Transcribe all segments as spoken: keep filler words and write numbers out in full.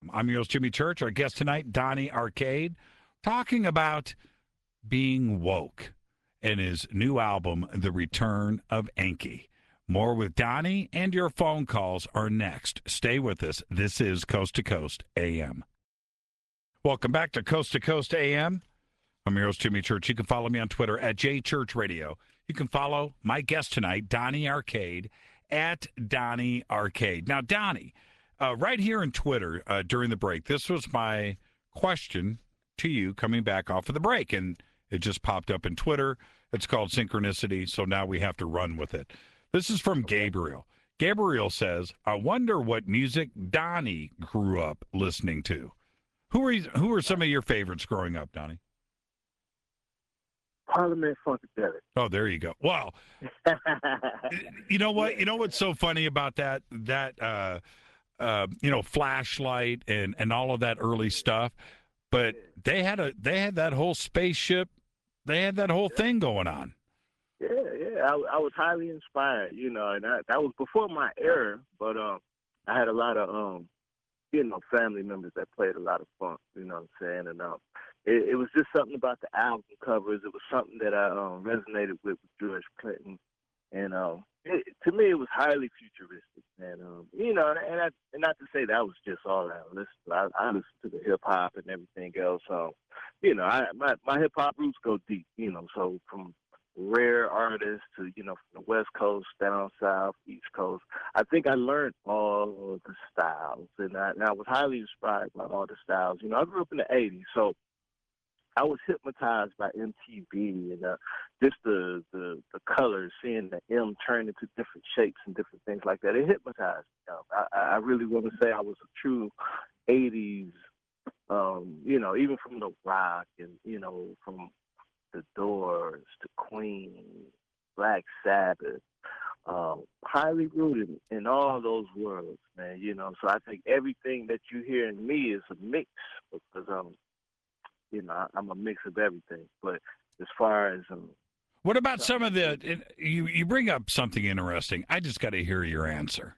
I'm your host, Jimmy Church. Our guest tonight, Donnie Arcade, talking about being woke and his new album, The Return of Enki. More with Donnie, and your phone calls are next. Stay with us. This is Coast to Coast A M. Welcome back to Coast to Coast A M. I'm your host, Jimmy Church. You can follow me on Twitter at J Church Radio. You can follow my guest tonight, Donnie Arcade, at Donnie Arcade. Now, Donnie, uh, right here in Twitter uh, during the break, this was my question to you coming back off of the break, and it just popped up in Twitter. It's called Synchronicity, so now we have to run with it. This is from Gabriel. Gabriel says, I wonder what music Donnie grew up listening to. Who are, you, who are some of your favorites growing up, Donnie? Parliament Funkadelic. Oh, there you go. Wow. You know what? You know what's so funny about that? That uh, uh, you know, Flashlight and, and all of that early stuff. But they had a they had that whole spaceship. They had that whole thing going on. Yeah, yeah. I, I was highly inspired, you know, and I, that was before my era. But um, I had a lot of um, you know, family members that played a lot of funk. You know what I'm saying? And um. It, it was just something about the album covers. It was something that I um, resonated with, with George Clinton, and um, it, to me, it was highly futuristic. And um, you know, and, and, I, and not to say that was just all I listened to. I, I listened to the hip hop and everything else. Um, you know, I, my my hip hop roots go deep. You know, so from rare artists to, you know, from the West Coast, down South, East Coast. I think I learned all of the styles, and I, and I was highly inspired by all the styles. You know, I grew up in the eighties, so I was hypnotized by M T V and uh, just the, the the colors, seeing the M turn into different shapes and different things like that. It hypnotized me. You know? I, I really want to say I was a true eighties, um, you know, even from the rock and, you know, from the Doors to Queen, Black Sabbath, um, highly rooted in all those worlds, man. You know, so I think everything that you hear in me is a mix because um. You know, I'm a mix of everything. But as far as um, what about some of the? You you bring up something interesting. I just got to hear your answer.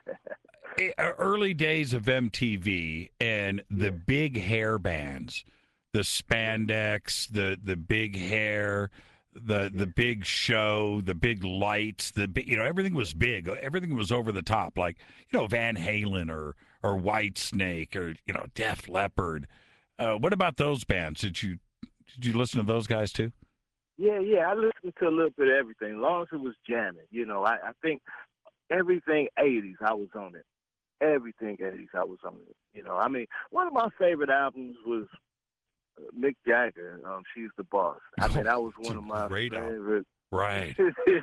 Early days of M T V and the yeah. big hair bands, the spandex, the the big hair, the the big show, the big lights, the big, you know, everything was big. Everything was over the top, like, you know, Van Halen or or Whitesnake or, you know, Def Leppard. Uh, what about those bands? Did you did you listen to those guys too? Yeah, yeah, I listened to a little bit of everything, as long as it was jamming. You know, I, I think everything eighties, I was on it. Everything eighties, I was on it. You know, I mean, one of my favorite albums was uh, Mick Jagger. Um, She's the Boss. I mean, that was one of my favorite. Album. Right.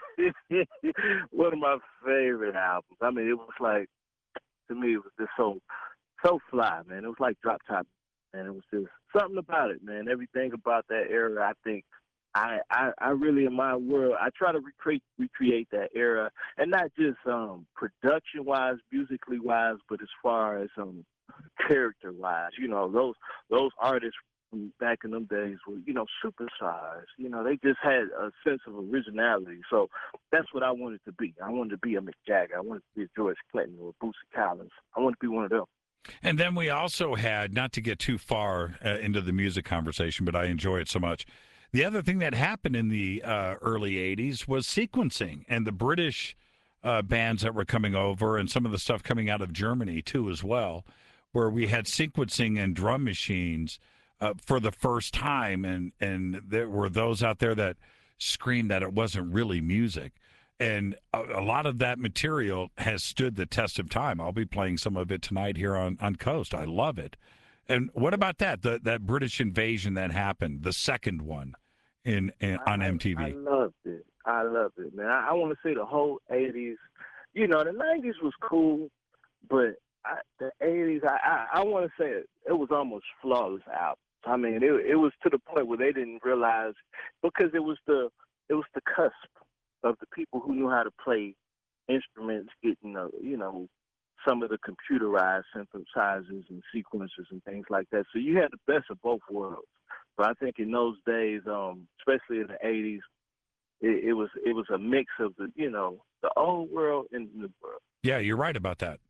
One of my favorite albums. I mean, it was like, to me, it was just so so fly, man. It was like Drop Top. And it was just something about it, man. Everything about that era, I think I, I, I really, in my world, I try to recreate recreate that era, and not just um, production-wise, musically-wise, but as far as um, character-wise. You know, those those artists from back in them days were, you know, superstars. You know, they just had a sense of originality. So that's what I wanted to be. I wanted to be a Mick Jagger. I wanted to be a George Clinton or Bootsy Collins. I wanted to be one of them. And then we also had, not to get too far uh, into the music conversation, but I enjoy it so much. The other thing that happened in the uh, early eighties was sequencing, and the British uh, bands that were coming over and some of the stuff coming out of Germany, too, as well, where we had sequencing and drum machines uh, for the first time. And, and there were those out there that screamed that it wasn't really music. And a, a lot of that material has stood the test of time. I'll be playing some of it tonight here on, on Coast. I love it. And what about that, the, that British invasion that happened, the second one in, in on M T V? I, I loved it. I loved it, man. I, I want to say the whole eighties. You know, the nineties was cool, but I, the eighties, I, I, I want to say it, it was almost flawless album. I mean, it, it was to the point where they didn't realize, because it was the it was the cusp of the people who knew how to play instruments, getting, uh, you know, some of the computerized synthesizers and sequencers and things like that. So you had the best of both worlds. But I think in those days, um, especially in the eighties, it, it was it was a mix of the, you know, the old world and the new world. Yeah, you're right about that.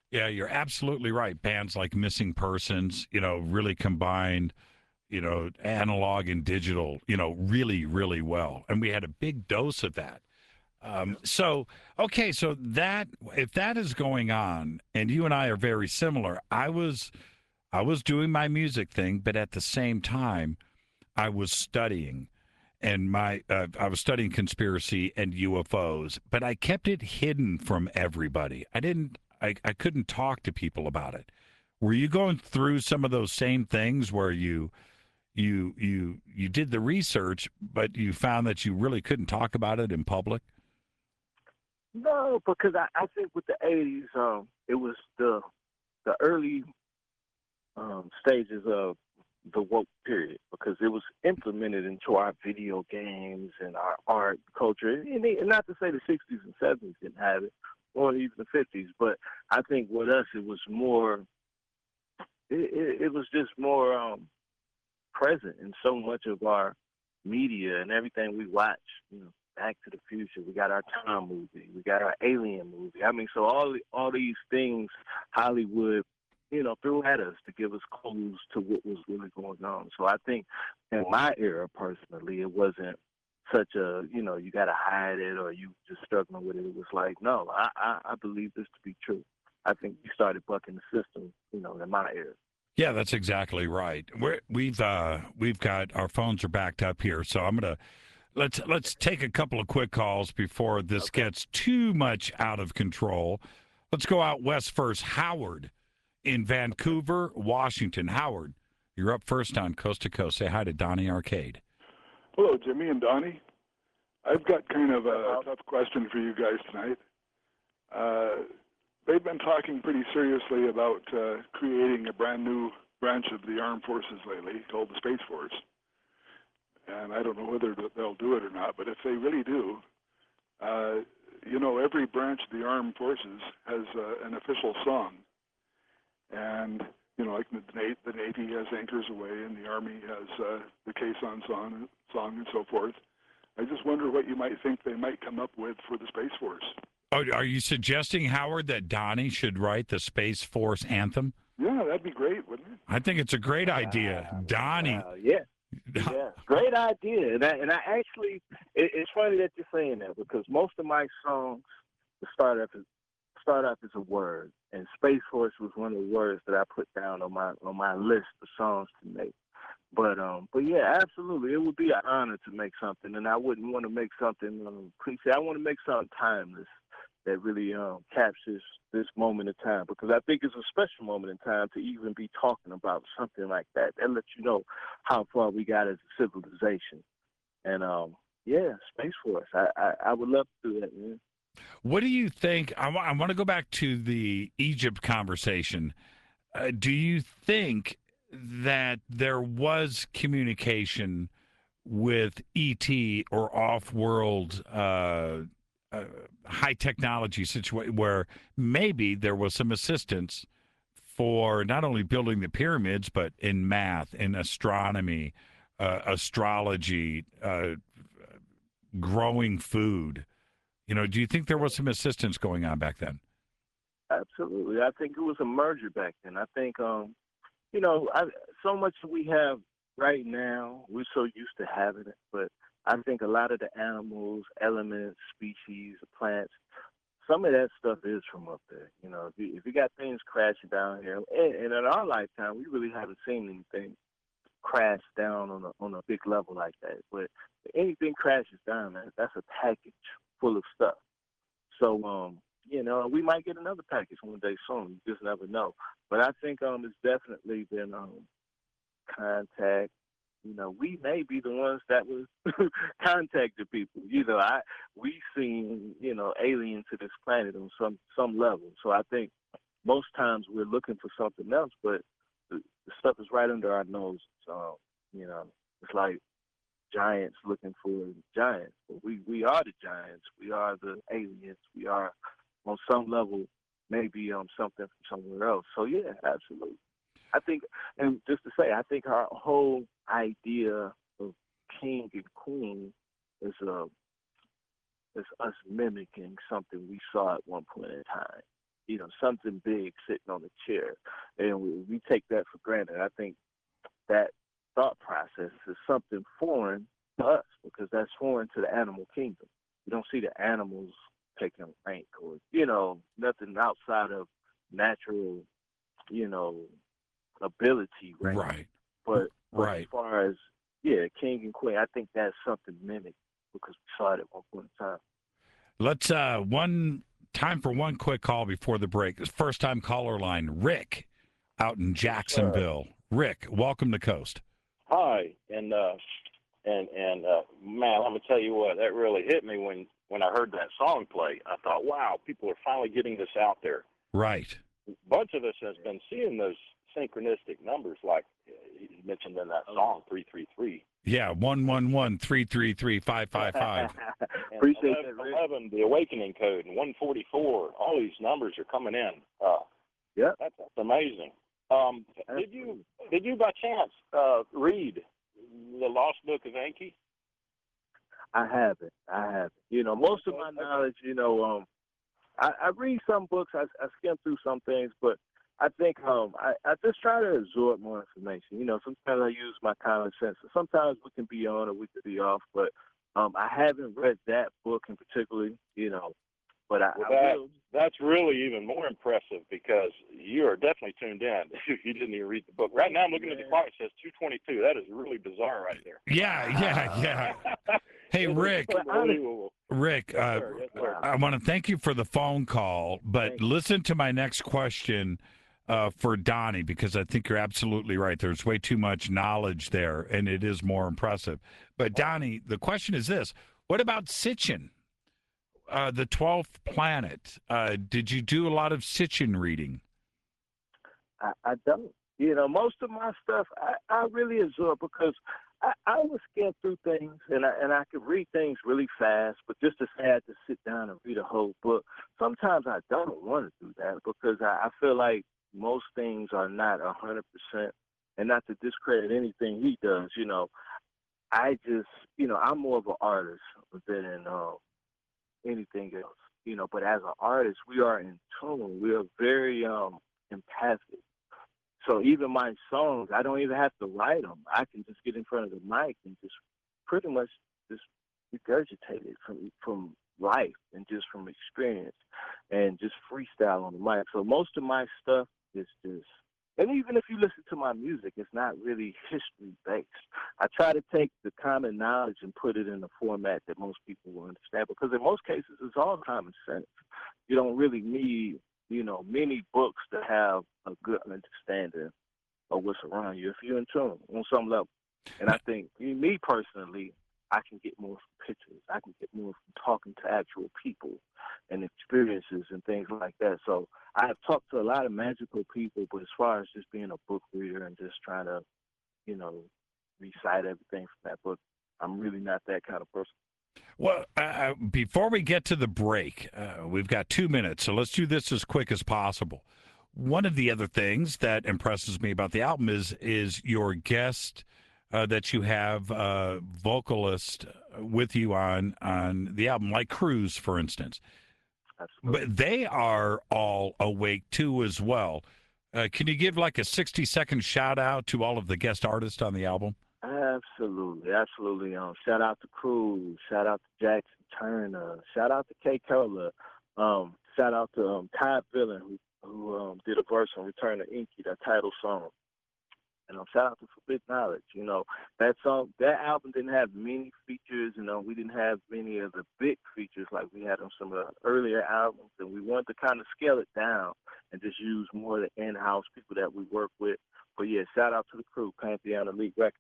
Yeah, you're absolutely right. Bands like Missing Persons, you know, really combined, you know, analog and digital, you know, really, really well. And we had a big dose of that. Um, so, okay, so that if that is going on, and you and I are very similar, I was I was doing my music thing, but at the same time, I was studying, and my uh, I was studying conspiracy and U F Os, but I kept it hidden from everybody. I didn't. I, I couldn't talk to people about it. Were you going through some of those same things where you you you you did the research, but you found that you really couldn't talk about it in public? No, because I, I think with the eighties, um, it was the the early um, stages of the woke period because it was implemented into our video games and our art culture. And, and not to say the sixties and seventies didn't have it, or even the fifties, but I think with us it was more. It, it, it was just more um, present in so much of our media and everything we watch. You know, Back to the Future. We got our Time movie. We got our Alien movie. I mean, so all all these things Hollywood, you know, threw at us to give us clues to what was really going on. So I think in my era, personally, it wasn't such a, you know, you got to hide it or you just struggling with it. It was like, no, I, I, I believe this to be true. I think we started bucking the system, you know, in my era. Yeah, that's exactly right. We're, we've uh, we've got our phones are backed up here, so I'm gonna let's let's take a couple of quick calls before this Okay. gets too much out of control. Let's go out west first. Howard in Vancouver, Washington. Howard, you're up first on Coast to Coast. Say hi to Donnie Arcade. Hello, Jimmy and Donnie. I've got kind of a Hello. tough question for you guys tonight. Uh, they've been talking pretty seriously about uh, creating a brand new branch of the armed forces lately called the Space Force. And I don't know whether they'll do it or not, but if they really do, uh, you know, every branch of the armed forces has uh, an official song. And, you know, like the, the Navy has Anchors Away and the Army has uh, the Quezon song, song and so forth. I just wonder what you might think they might come up with for the Space Force. Oh, are you suggesting, Howard, that Donnie should write the Space Force anthem? Yeah, that'd be great, wouldn't it? I think it's a great idea, Wow. Donnie. Wow. Yeah. Yeah, great idea. And I, and I actually, it, it's funny that you're saying that because most of my songs start off as start off as a word, and Space Force was one of the words that I put down on my on my list of songs to make. But um, but yeah, absolutely, it would be an honor to make something, and I wouldn't want to make something um, cliche. I want to make something timeless that really um, captures this moment in time because I think it's a special moment in time to even be talking about something like that. That lets you know how far we got as a civilization. And um, yeah, Space Force. I, I, I would love to do that, man. What do you think? I want to go back to the Egypt conversation. Uh, do you think that there was communication with E T or off-world uh, uh, high technology situation where maybe there was some assistance for not only building the pyramids but in math, in astronomy, uh, astrology, uh, growing food? You know, do you think there was some assistance going on back then? Absolutely. I think it was a merger back then. I think um, you know, I, so much we have right now, we're so used to having it, but I think a lot of the animals, elements, species, plants, some of that stuff is from up there. You know, if you, if you got things crashing down here, and, and in our lifetime, we really haven't seen anything crash down on a on a big level like that. But if anything crashes down, man, that's a package full of stuff. So, um, you know, we might get another package one day soon. You just never know. But I think um, it's definitely been um, contact. You know, we may be the ones that was contacted people. You know, I we seen you know alien to this planet on some some level. So I think most times we're looking for something else, but the, the stuff is right under our nose. So you know, it's like giants looking for giants. But we we are the giants. We are the aliens. We are on some level maybe um something from somewhere else. So yeah, absolutely. I think, and just to say, I think our whole idea of king and queen is uh, is us mimicking something we saw at one point in time. you know, something big sitting on the chair, and we, we take that for granted. I think that thought process is something foreign to us because that's foreign to the animal kingdom. You don't see the animals taking rank or, you know, nothing outside of natural, you know, ability rank. Right. But, but Right. as far as, yeah, king and queen, I think that's something mimicked because we saw it at one point in time. Let's, uh, one time for one quick call before the break. First time caller line, Rick out in Jacksonville. Rick, welcome to Coast. Hi, and uh, and and uh, man, let me tell you what, that really hit me when when I heard that song play. I thought, wow, people are finally getting this out there. Right. A bunch of us has been seeing those synchronistic numbers, like uh, you mentioned in that song, three three three. Yeah, one one one three three three five five five. Appreciate eleven, that, Rick. eleven, the Awakening Code, and one forty-four. All these numbers are coming in. Uh, Yeah. that's, that's amazing. Um, did you did you by chance uh, read The Lost Book of Enki? I haven't. I haven't. You know, most of my knowledge, you know, um, I, I read some books, I, I skim through some things, but I think um, I, I just try to absorb more information. You know, sometimes I use my common sense. Sometimes we can be on or we can be off, but um, I haven't read that book in particular, you know, but I, Well, I that, will. that's really even more impressive because you are definitely tuned in. You didn't even read the book. Right now I'm looking at the clock. It says two twenty-two. That is really bizarre right there. Yeah, yeah, yeah. Hey, Rick. Unbelievable. Rick, Yes, uh, sir. Yes, sir. I want to thank you for the phone call, but Thank you. listen to my next question uh, for Donnie because I think you're absolutely right. There's way too much knowledge there, and it is more impressive. But Donnie, the question is this: what about Sitchin, uh, the twelfth planet? Uh, did you do a lot of Sitchin reading? I, I don't. You know, most of my stuff I, I really absorb because I, I would skim through things and I and I could read things really fast, but just to say I had to sit down and read a whole book, sometimes I don't want to do that because I, I feel like most things are not a hundred percent. And not to discredit anything he does, you know, I just, you know, I'm more of an artist than in uh, anything else, you know. But as an artist, we are in tune. We are very um, empathic. So even my songs, I don't even have to write them. I can just get in front of the mic and just pretty much just regurgitate it from from life and just from experience and just freestyle on the mic. So most of my stuff is just, and even if you listen to my music, it's not really history based. I try to take the common knowledge and put it in a format that most people will understand because in most cases it's all common sense. You don't really need, you know, many books to have a good understanding of what's around you if you're in tune on some level. And I think, me personally, I can get more from pictures. I can get more from talking to actual people and experiences and things like that. So I have talked to a lot of magical people, but as far as just being a book reader and just trying to, you know, recite everything from that book, I'm really not that kind of person. Well, uh, before we get to the break, uh, we've got two minutes, so let's do this as quick as possible. One of the other things that impresses me about the album is is your guest uh, that you have uh, vocalist with you on on the album, like Cruz, for instance. Absolutely. But they are all awake too, as well. Uh, can you give like a sixty second shout out to all of the guest artists on the album? Absolutely, absolutely. Um, shout out to Cruz, shout out to Jackson Turner, shout out to K. Curler, um, shout out to um, Todd Villain, who who um, did a verse on Return to Inky, that title song. And um, shout out to Forbidden Knowledge. You know, that song, that album didn't have many features. You know, we didn't have many of the big features like we had on some of the earlier albums. And we wanted to kind of scale it down and just use more of the in-house people that we work with. But yeah, shout out to the crew, Pantheon Elite Records.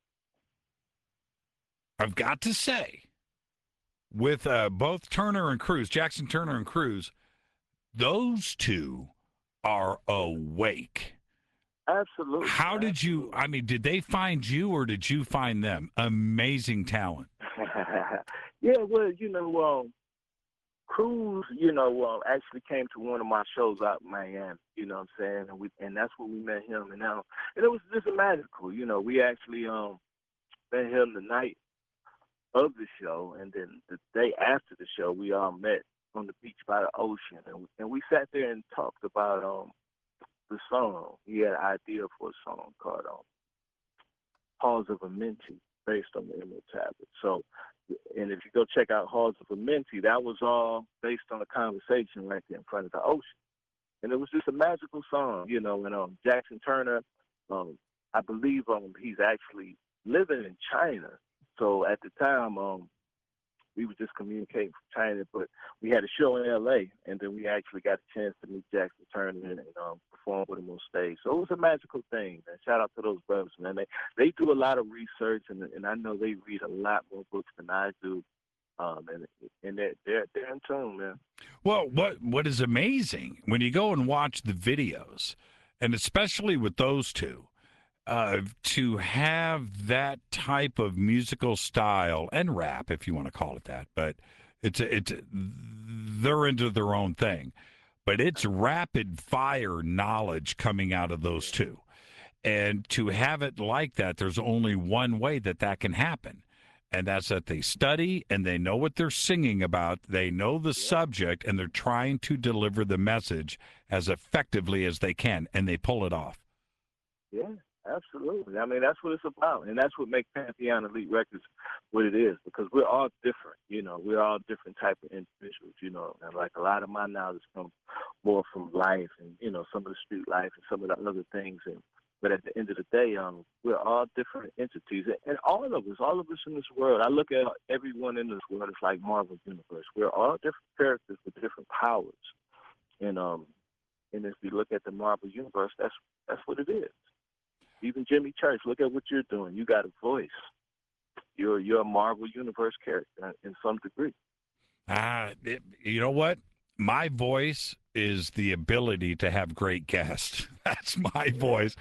I've got to say, with uh, both Turner and Cruz, Jackson Turner and Cruz, those two are awake. Absolutely. How did absolutely. you, I mean, did they find you or did you find them? Amazing talent. Yeah, well, you know, um, Cruz, you know, uh, actually came to one of my shows out in Miami, you know what I'm saying? And we and that's where we met him. And now, and it was just magical, you know. We actually um met him the night of the show, and then the day after the show, we all met on the beach by the ocean, and and we sat there and talked about um the song. He had an idea for a song called um, Halls of Amenti, based on the Emerald Tablet. So, and if you go check out Halls of Amenti, that was all based on a conversation right there in front of the ocean. And it was just a magical song, you know. And um, Jackson Turner, um, I believe um, he's actually living in China. So at the time, um, we were just communicating from China, but we had a show in L A, and then we actually got a chance to meet Jackson Turner and um, perform with him on stage. So it was a magical thing, man. Shout out to those brothers, man. They they do a lot of research, and and I know they read a lot more books than I do. Um, and and they're, they're, they're in tune, man. Well, what what is amazing when you go and watch the videos, and especially with those two, uh, to have that type of musical style and rap, if you want to call it that, but it's it's they're into their own thing, but it's rapid fire knowledge coming out of those two, and to have it like that, there's only one way that that can happen. And that's that they study and they know what they're singing about. They know the subject and they're trying to deliver the message as effectively as they can, and they pull it off. Yeah, absolutely. I mean, that's what it's about. And that's what makes Pantheon Elite Records what it is, because we're all different. You know, we're all different type of individuals, you know. And like a lot of my knowledge comes more from life and, you know, some of the street life and some of the other things. And But at the end of the day, um, we're all different entities. And all of us, all of us in this world, I look at everyone in this world, it's like Marvel Universe. We're all different characters with different powers. And um, and if you look at the Marvel Universe, that's that's what it is. Even Jimmy Church, look at what you're doing. You got a voice. You're, you're a Marvel Universe character in some degree. Ah, it, you know what? My voice is the ability to have great guests. That's my voice.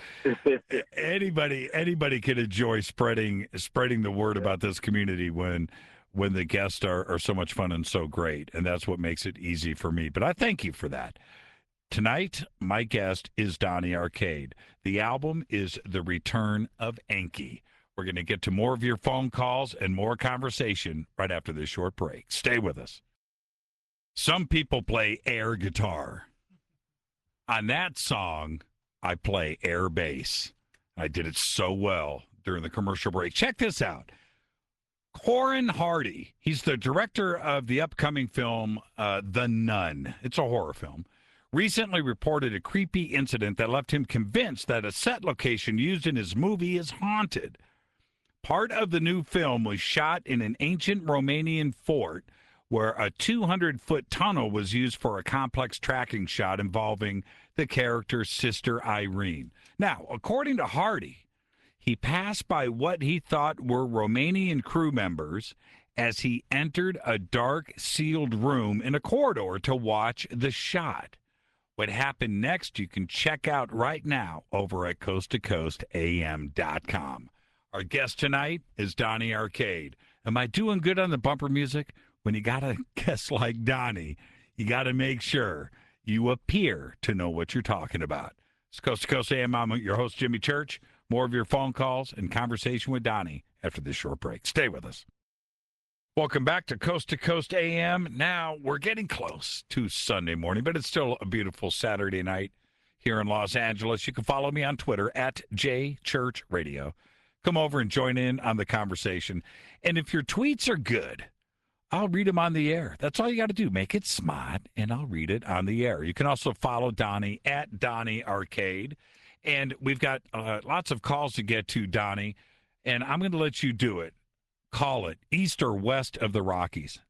anybody anybody can enjoy spreading spreading the word about this community when when the guests are, are so much fun and so great. And that's what makes it easy for me. But I thank you for that. Tonight, my guest is Donnie Arcade. The album is The Return of Enki. We're going to get to more of your phone calls and more conversation right after this short break. Stay with us. Some people play air guitar. On that song, I play air bass. I did it so well during the commercial break. Check this out. Corin Hardy, he's the director of the upcoming film uh, The Nun. It's a horror film. Recently reported a creepy incident that left him convinced that a set location used in his movie is haunted. Part of the new film was shot in an ancient Romanian fort where a two hundred foot tunnel was used for a complex tracking shot involving the character's sister Irene. Now, according to Hardy, he passed by what he thought were Romanian crew members as he entered a dark, sealed room in a corridor to watch the shot. What happened next, you can check out right now over at coast to coast A M dot com. Our guest tonight is Donnie Arcade. Am I doing good on the bumper music? When you got a guest like Donnie, you got to make sure you appear to know what you're talking about. It's Coast to Coast A M. I'm your host, Jimmy Church. More of your phone calls and conversation with Donnie after this short break. Stay with us. Welcome back to Coast to Coast A M. Now, we're getting close to Sunday morning, but it's still a beautiful Saturday night here in Los Angeles. You can follow me on Twitter at J Church Radio. Come over and join in on the conversation. And if your tweets are good, I'll read them on the air. That's all you got to do. Make it smart, and I'll read it on the air. You can also follow Donnie at Donnie Arcade. And we've got uh, lots of calls to get to, Donnie, and I'm going to let you do it. Call it east or west of the Rockies.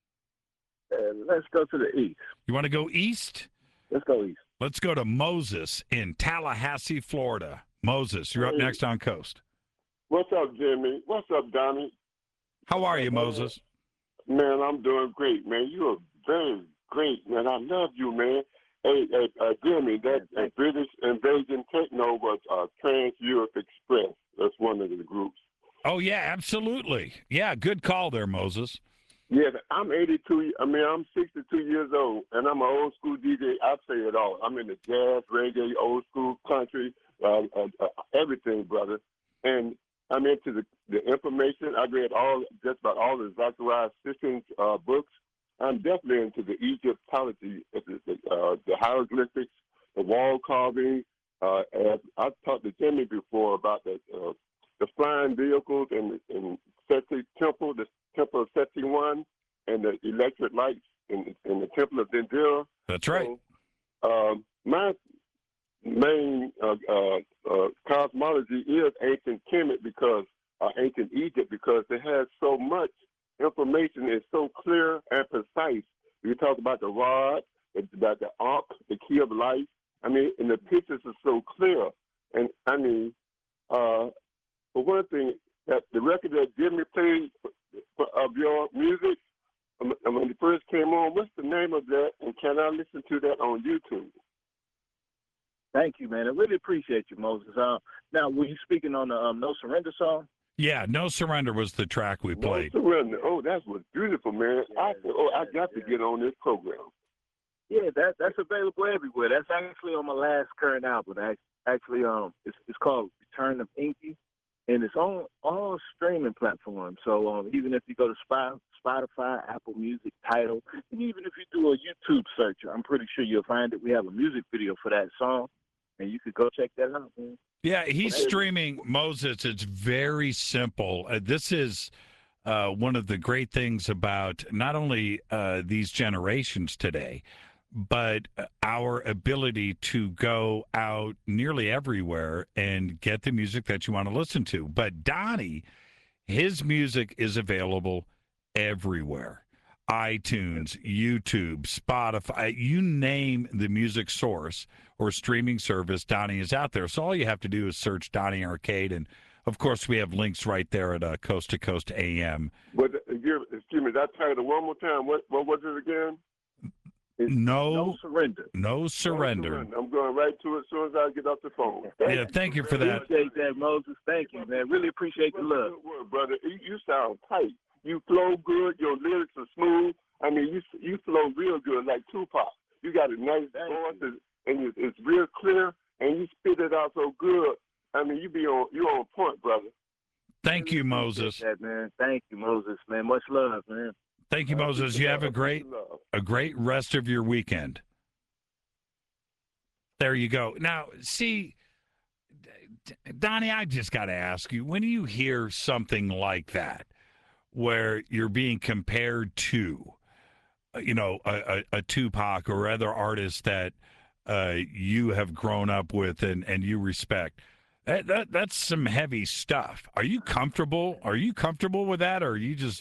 Uh, let's go to the east. You want to go east? Let's go east. Let's go to Moses in Tallahassee, Florida. Moses, you're up Hey. next on Coast. What's up, Jimmy? What's up, Donnie? How are you, Moses? Man, I'm doing great, man. You are very great, man. I love you, man. Hey, hey uh, Jimmy, that uh, British Invasion Techno was uh, Trans Europe Express. That's one of the groups. Oh, yeah, absolutely. Yeah, good call there, Moses. Yeah, I'm eighty-two. I mean, I'm sixty-two years old, and I'm an old school D J. I say it all. I'm in the jazz, reggae, old school, country, uh, uh, uh, everything, brother. And I'm into the, the information. I read all just about all the Zachariah Sitchin's uh, books, I'm definitely into the Egyptology, uh, the, uh, the hieroglyphics, the wall carving. Uh, and I've talked to Jimmy before about the uh, the flying vehicles and and Seti Temple, the Temple of Seti One, and the electric lights in, in the Temple of Dendera. That's right. So, um, my main uh, uh, uh, cosmology is ancient Kemet because uh, ancient Egypt because it has so much information. It's so clear and precise. You talk about the rod, about the ark, the key of life. I mean, and the pictures are so clear. And I mean, uh, for one thing, that the record that Jimmy played of your music, um, when it first came on, what's the name of that? And can I listen to that on YouTube? Thank you, man. I really appreciate you, Moses. Uh, now, were you speaking on the um, No Surrender song? Yeah, No Surrender was the track we played. No Surrender. Oh, that was beautiful, man. Yeah, I said, oh, I yeah, got yeah. to get on this program. Yeah, that that's available everywhere. That's actually on my last current album. Actually, um, it's it's called Return of Inky, and it's on all streaming platforms. So um, even if you go to Spotify, Apple Music, Tidal, and even if you do a YouTube search, I'm pretty sure you'll find it. We have a music video for that song, and you could go check that out, man. Yeah, he's streaming Moses. It's very simple. Uh, this is uh, one of the great things about not only uh, these generations today, but our ability to go out nearly everywhere and get the music that you want to listen to. But Donnie, his music is available everywhere. iTunes, YouTube, Spotify, you name the music source or streaming service, Donnie is out there. So all you have to do is search Donnie Arcade. And, of course, we have links right there at uh, Coast to Coast A M. What, excuse me, that title one more time. What, what was it again? No, no surrender. No surrender. No surrender. I'm going right to it as soon as I get off the phone. Yeah, thank you for that. Appreciate that, Moses. Thank you, man. Really appreciate the love. Good word, brother. You, you sound tight. You flow good. Your lyrics are smooth. I mean, you you flow real good, like Tupac. You got a nice voice, and it's, it's real clear, and you spit it out so good. I mean, you be on you on point, brother. Thank you, Moses. That, man. Thank you, Moses, man. Much love, man. Thank you, Moses. You have a great, a great rest of your weekend. There you go. Now, see, Donnie, I just got to ask you, when you hear something like that, where you're being compared to, you know, a, a, a Tupac or other artists that uh, you have grown up with and, and you respect, that, that that's some heavy stuff. Are you comfortable? Are you comfortable with that, or are you just...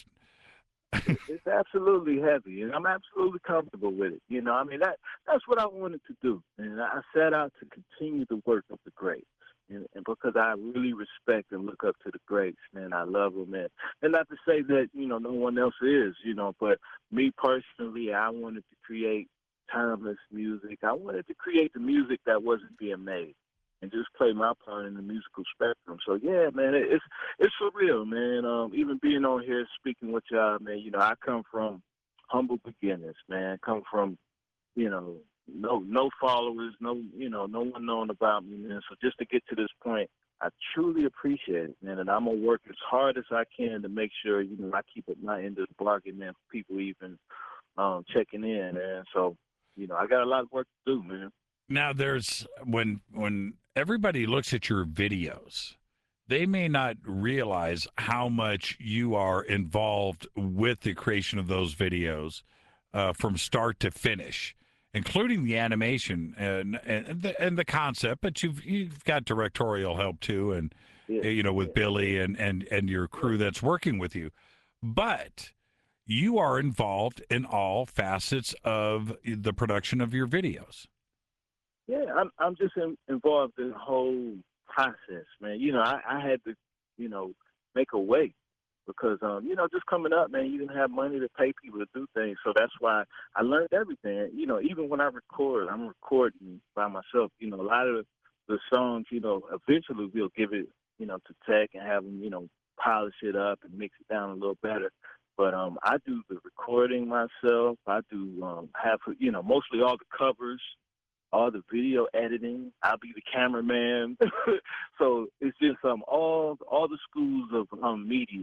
It's absolutely heavy, and I'm absolutely comfortable with it. You know, I mean, that that's what I wanted to do, and I set out to continue the work of the greats, and, and because I really respect and look up to the greats, man, I love them, man. And not to say that, you know, no one else is, you know, but me personally, I wanted to create timeless music. I wanted to create the music that wasn't being made, and just play my part in the musical spectrum. So yeah, man, it, it's it's surreal, man. Um, even being on here speaking with y'all, man. You know, I come from humble beginnings, man. Come from, you know, no no followers, no you know, no one knowing about me, man. So just to get to this point, I truly appreciate it, man. And I'm gonna work as hard as I can to make sure, you know, I keep up my end of the bargain, man. For people even um, checking in, man. So, you know, I got a lot of work to do, man. Now, there's when when everybody looks at your videos, they may not realize how much you are involved with the creation of those videos uh, from start to finish, including the animation and and the, and the concept. But you've you've got directorial help too, and Yeah. you know with Yeah. Billy and and and your crew that's working with you, but you are involved in all facets of the production of your videos. Yeah, I'm I'm just in, involved in the whole process, man. You know, I, I had to, you know, make a way because, um, you know, just coming up, man, you didn't have money to pay people to do things. So that's why I learned everything. You know, even when I record, I'm recording by myself. You know, a lot of the songs, you know, eventually we'll give it, you know, to tech and have them, you know, polish it up and mix it down a little better. But um, I do the recording myself. I do um, have, you know, mostly all the covers, all the video editing. I'll be the cameraman. So it's just um all all the schools of um media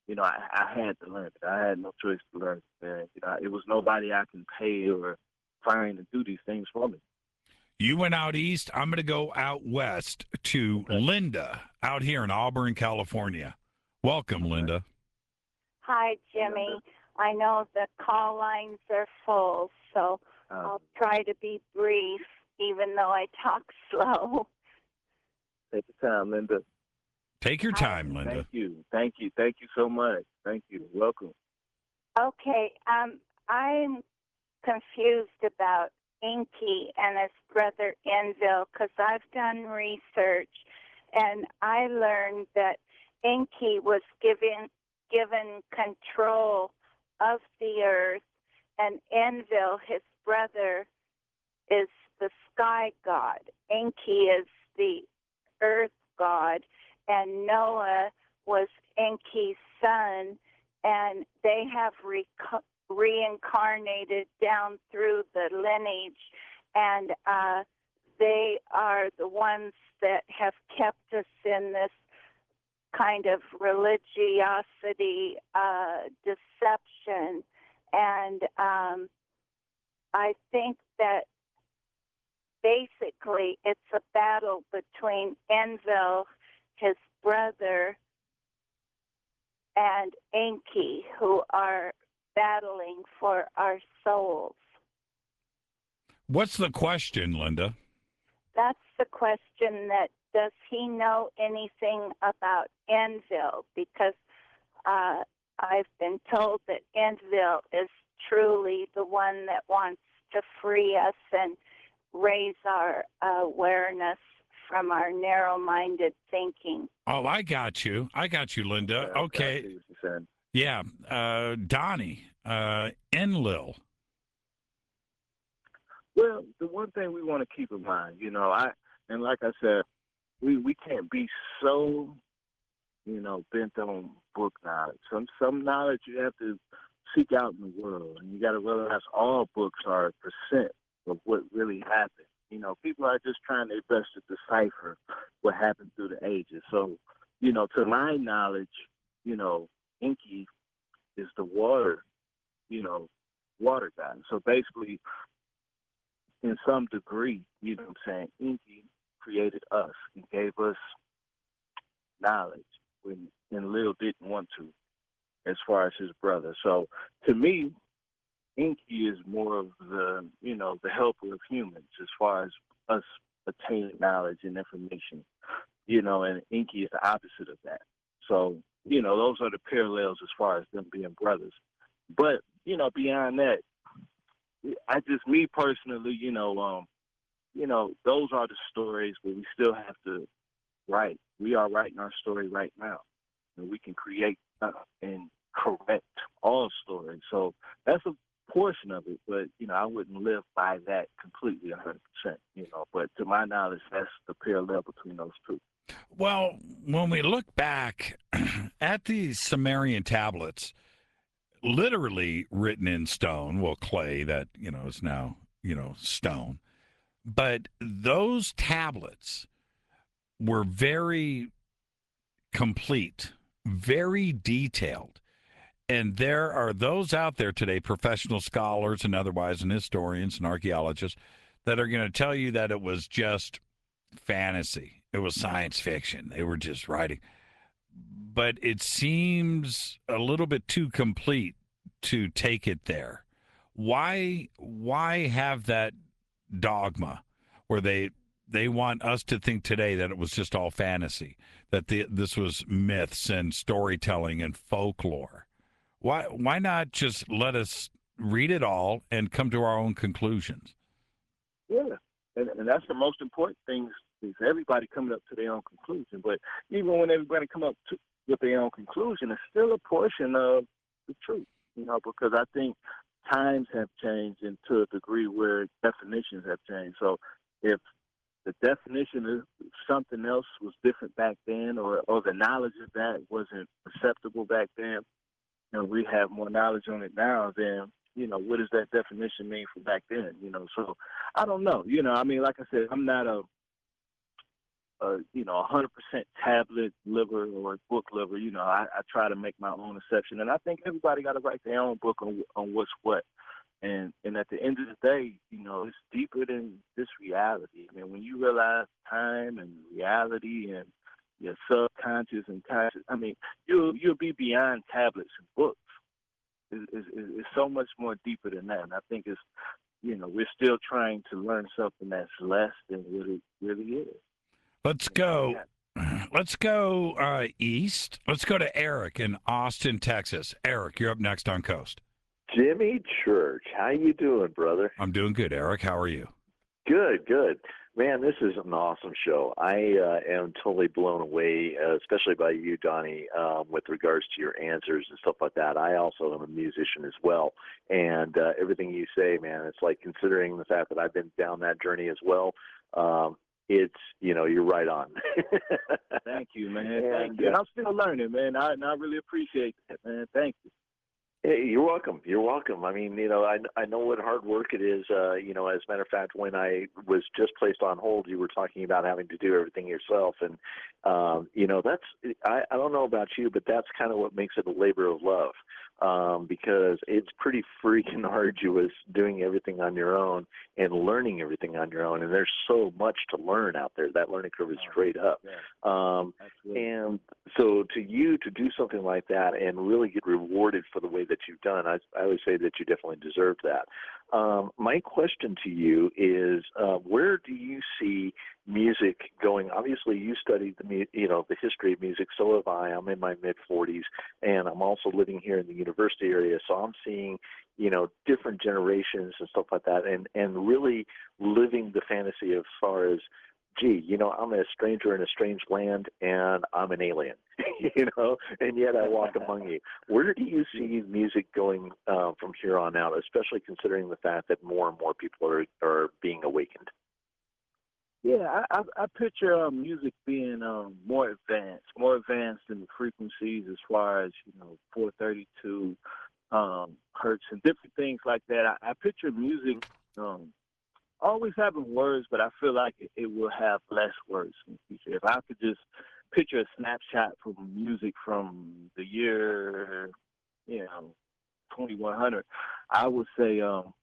you know, I, I had to learn it. I had no choice to learn it, man. You know, it was nobody I can pay or find to do these things for me. You went out east. I'm going to go out west to Okay. Linda out here in Auburn, California. Welcome, Linda. Hi, Jimmy. I know the call lines are full, so Uh, I'll try to be brief, even though I talk slow. take your time, Linda. Take your time, Linda. Thank you. Thank you. Thank you so much. Thank you. Welcome. Okay, um, I'm confused about Inky and his brother Envil because I've done research, and I learned that Inky was given given control of the earth, and Envil, his brother, is the sky god. Enki is the earth god, and Noah was Enki's son, and they have reco- reincarnated down through the lineage, and uh, they are the ones that have kept us in this kind of religiosity, uh, deception, and um, I think that basically it's a battle between Enlil, his brother, and Enki, who are battling for our souls. What's the question, Linda? That's the question, that does he know anything about Enlil? Because uh, I've been told that Enlil is truly the one that wants to free us and raise our uh, awareness from our narrow-minded thinking. Oh, I got you. I got you, Linda. Yeah, Okay. I see what you're saying. Yeah. Uh, Donnie, uh, Enlil. Well, the one thing we want to keep in mind, you know, I and like I said, we, we can't be so, you know, bent on book knowledge. Some some knowledge you have to seek out in the world, and you got to realize all books are a percent of what really happened. You know, people are just trying their best to decipher what happened through the ages. So, you know, to my knowledge, you know, Enki is the water, you know, water god. So basically, in some degree, you know what I'm saying, Enki created us and gave us knowledge when Enlil didn't want to, as far as his brother. So to me, Enki is more of the, you know, the helper of humans as far as us attaining knowledge and information, you know, and Enki is the opposite of that. So, you know, those are the parallels as far as them being brothers. But, you know, beyond that, I just, me personally, you know, um, you know, those are the stories, but we still have to write. We are writing our story right now, and we can create uh, and correct all stories. So that's a portion of it, but, you know, I wouldn't live by that completely one hundred percent, you know. But to my knowledge, that's the parallel between those two. Well, when we look back at the Sumerian tablets, literally written in stone, well, clay that, you know, is now, you know, stone. But those tablets were very complete, very detailed. And there are those out there today, professional scholars and otherwise, and historians and archaeologists, that are going to tell you that it was just fantasy. It was science fiction. They were just writing. But it seems a little bit too complete to take it there. Why why have that dogma where they they want us to think today that it was just all fantasy, that the, this was myths and storytelling and folklore? Why why not just let us read it all and come to our own conclusions? Yeah, and, and that's the most important thing, is everybody coming up to their own conclusion. But even when everybody come up to, with their own conclusion, it's still a portion of the truth, you know, because I think times have changed, and to a degree where definitions have changed. So if the definition of something else was different back then, or, or the knowledge of that wasn't acceptable back then, and we have more knowledge on it now, then, you know, what does that definition mean for back then? You know, so I don't know. You know, I mean, like I said, I'm not a a you know a hundred percent tablet liver or book liver. You know, I, I try to make my own exception, and I think everybody got to write their own book on on what's what. And and at the end of the day, you know, it's deeper than this reality. I mean, when you realize time and reality and your subconscious and conscious, I mean, you'll you'll be beyond tablets and books. It's, it's, it's so much more deeper than that. And I think it's, you know, we're still trying to learn something that's less than what it really is. Let's go. Let's go uh, east. Let's go to Eric in Austin, Texas. Eric, you're up next on Coast. Jimmy Church, how you doing, brother? I'm doing good, Eric. How are you? Good, good. Man, this is an awesome show. I uh, am totally blown away, uh, especially by you, Donnie, um, with regards to your answers and stuff like that. I also am a musician as well, and uh, everything you say, man, it's like considering the fact that I've been down that journey as well. Um, it's, you know, you're right on. Thank you, man. And, Thank you. And uh, I'm still learning, man. I, and I really appreciate that, man. Thank you. Hey, you're welcome. You're welcome. I mean, you know, I, I know what hard work it is. Uh, you know, as a matter of fact, when I was just placed on hold, you were talking about having to do everything yourself. And, um, you know, that's, I, I don't know about you, but that's kind of what makes it a labor of love, um, because it's pretty freaking arduous doing everything on your own and learning everything on your own. And there's so much to learn out there. That learning curve is straight up. Um, and so to you to do something like that and really get rewarded for the way that you've done, I, I would say that you definitely deserve that. Um, my question to you is, uh, where do you see music going? Obviously, you studied the you know the history of music. So have I. I'm in my mid forties, and I'm also living here in the university area. So I'm seeing you know different generations and stuff like that, and and really living the fantasy as far as, gee, you know, I'm a stranger in a strange land, and I'm an alien, you know, and yet I walk among you. Where do you see music going uh, from here on out, especially considering the fact that more and more people are, are being awakened? Yeah, I, I, I picture um, music being um, more advanced, more advanced in the frequencies as far as, you know, four thirty-two um, hertz and different things like that. I, I picture music um, always having words, but I feel like it, it will have less words in the future. If I could just picture a snapshot from music from the year, you know, twenty-one hundred, I would say um,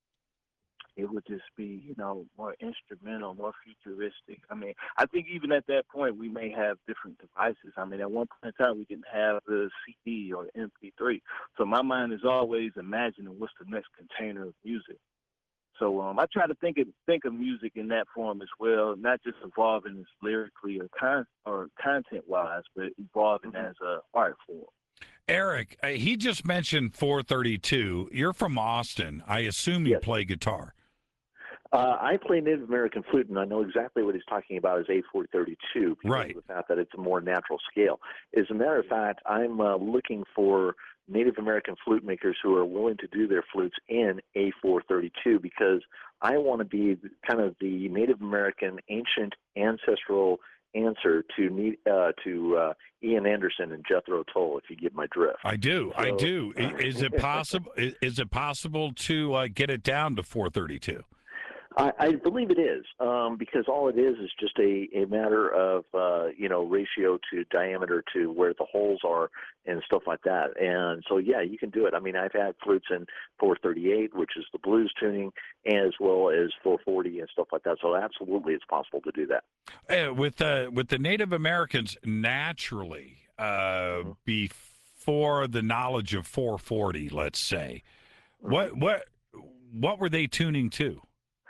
it would just be, you know, more instrumental, more futuristic. I mean, I think even at that point, we may have different devices. I mean, at one point in time, we didn't have the C D or the M P three. So my mind is always imagining what's the next container of music. So um, I try to think of, think of music in that form as well, not just evolving as lyrically or con- or content-wise, but evolving mm-hmm. as an art form. Eric, uh, he just mentioned four thirty-two. You're from Austin. I assume you yes. play guitar. Uh, I play Native American flute, and I know exactly what he's talking about is A four thirty-two because right. of the fact that it's a more natural scale. As a matter of fact, I'm uh, looking for Native American flute makers who are willing to do their flutes in A four thirty-two because I want to be kind of the Native American ancient ancestral answer to uh, to uh, Ian Anderson and Jethro Tull, if you get my drift. I do, so, I do. Is it possible? Is it possible to uh, get it down to four thirty-two? I, I believe it is, um, because all it is is just a, a matter of, uh, you know, ratio to diameter to where the holes are and stuff like that. And so, yeah, you can do it. I mean, I've had flutes in four thirty-eight, which is the blues tuning, as well as four forty and stuff like that. So absolutely it's possible to do that. Uh, with, uh, with the Native Americans, naturally, uh, mm-hmm. before the knowledge of four forty, let's say, mm-hmm. what what what were they tuning to?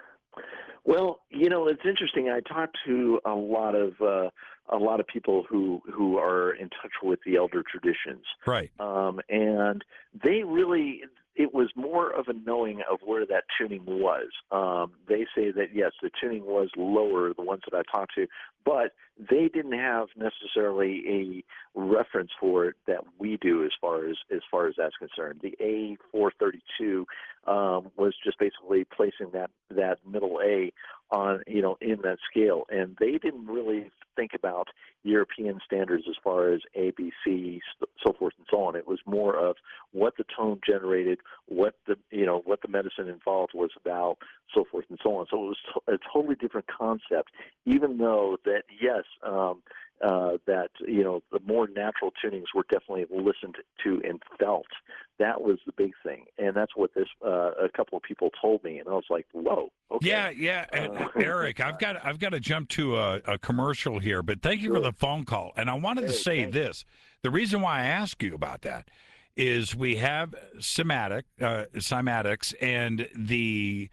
Well, you know, it's interesting. I talked to a lot of uh, a lot of people who who are in touch with the elder traditions, right? Um, and they really, it was more of a knowing of where that tuning was. Um, they say that yes, the tuning was lower, the ones that I talked to, but they didn't have necessarily a reference for it that we do as far as as far as that's concerned. The A four thirty-two um, was just basically placing that that middle A on, you know, in that scale, and they didn't really think about European standards as far as A, B, C, so forth and so on. It was more of what the tone generated, what the you know what the medicine involved was about, so forth and so on. So it was a totally different concept, even though that yes. Um, Uh, that, you know, the more natural tunings were definitely listened to and felt. That was the big thing. And that's what this, uh, a couple of people told me. And I was like, whoa. Okay. Yeah, yeah. And, Uh, Eric, I've got I've got to jump to a, a commercial here, but thank you Sure. for the phone call. And I wanted to Hey, say thanks. this. The reason why I ask you about that is we have cymatic, uh, cymatics and the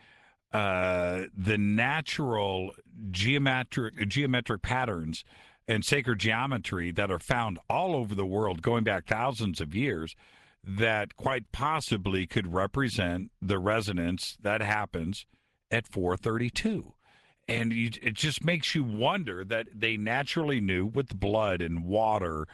uh, the natural geometric geometric patterns and sacred geometry that are found all over the world going back thousands of years that quite possibly could represent the resonance that happens at four thirty-two. And you, it just makes you wonder that they naturally knew with blood and water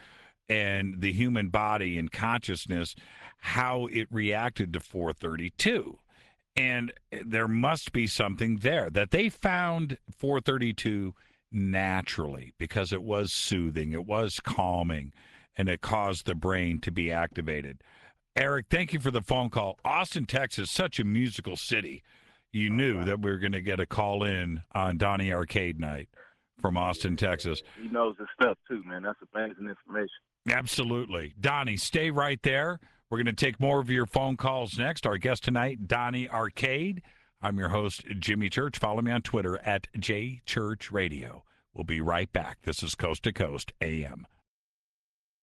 and the human body and consciousness how it reacted to four thirty-two. And there must be something there that they found four thirty-two naturally because it was soothing, it was calming, and it caused the brain to be activated. Eric, thank you for the phone call. Austin, Texas, such a musical city. You knew that we were going to get a call in on Donnie Arcade Night from Austin, Texas. He knows his stuff too, man. That's amazing information. Absolutely. Donnie, stay right there. We're going to take more of your phone calls next. Our guest tonight, Donnie Arcade. I'm your host, Jimmy Church. Follow me on Twitter at J Church Radio. We'll be right back. This is Coast to Coast A M